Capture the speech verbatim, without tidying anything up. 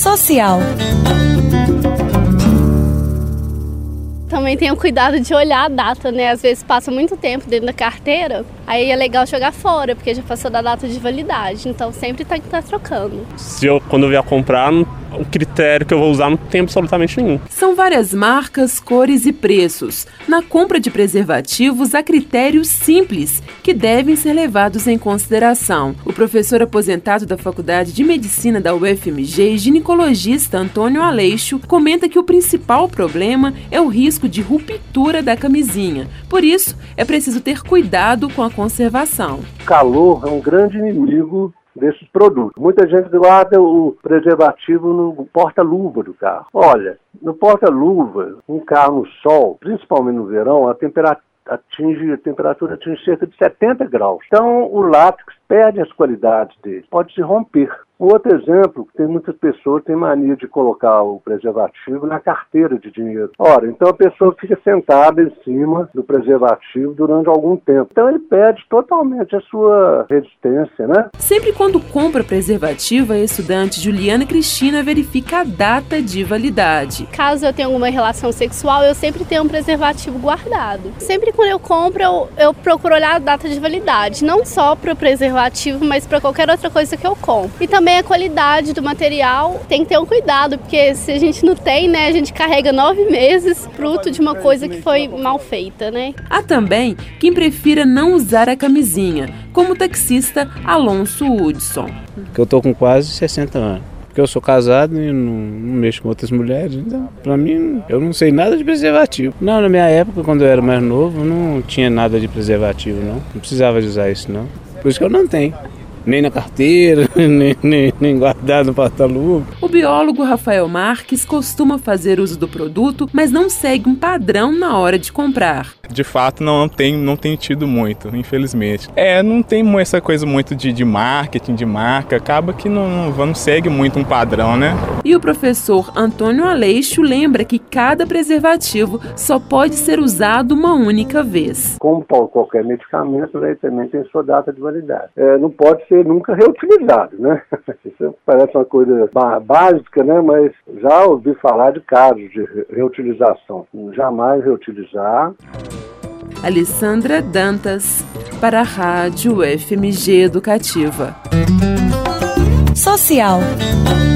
Social. Também tenho cuidado de olhar a data, né? Às vezes passa muito tempo dentro da carteira, aí é legal jogar fora, porque já passou da data de validade. Então sempre tem que estar trocando. Se eu, quando eu vier comprar, o critério que eu vou usar não tem absolutamente nenhum. São várias marcas, cores e preços. Na compra de preservativos, há critérios simples que devem ser levados em consideração. O professor aposentado da Faculdade de Medicina da U F M G e ginecologista Antônio Aleixo comenta que o principal problema é o risco de ruptura da camisinha. Por isso, é preciso ter cuidado com a conservação. O calor é um grande inimigo desses produtos. Muita gente guarda o preservativo no porta-luva do carro. Olha, no porta-luva, um carro no sol, principalmente no verão, a temperatura atinge, a temperatura atinge cerca de setenta graus. Então, o látex perde as qualidades dele, pode se romper. Um outro exemplo, tem muitas pessoas que têm mania de colocar o preservativo na carteira de dinheiro. Ora, então a pessoa fica sentada em cima do preservativo durante algum tempo. Então ele perde totalmente a sua resistência, né? Sempre quando compra preservativo, a estudante Juliana Cristina verifica a data de validade. Caso eu tenha alguma relação sexual, eu sempre tenho um preservativo guardado. Sempre quando eu compro, eu, eu procuro olhar a data de validade. Não só para o preservativo, mas para qualquer outra coisa que eu compro. E também a qualidade do material, tem que ter um cuidado, porque se a gente não tem, né, a gente carrega nove meses fruto de uma coisa que foi mal feita, né? Há também quem prefira não usar a camisinha, como o taxista Alonso Hudson. Eu tô com quase sessenta anos. Porque eu sou casado e não, não mexo com outras mulheres, então, pra mim, eu não sei nada de preservativo. Não, na minha época, quando eu era mais novo, não tinha nada de preservativo, não. Não precisava de usar isso, não. Por isso que eu não tenho. Nem na carteira, nem, nem, nem guardado no porta-luva. O biólogo Rafael Marques costuma fazer uso do produto, mas não segue um padrão na hora de comprar. De fato, não tem, não tem tido muito, infelizmente. É, não tem essa coisa muito de, de marketing, de marca, acaba que não, não segue muito um padrão, né? E o professor Antônio Aleixo lembra que cada preservativo só pode ser usado uma única vez. Como qualquer medicamento, né, também tem sua data de validade. É, não pode ser nunca reutilizado, né? Isso parece uma coisa básica, né? Mas já ouvi falar de casos de reutilização. Jamais reutilizar. Alessandra Dantas, para a Rádio F M G Educativa. Social.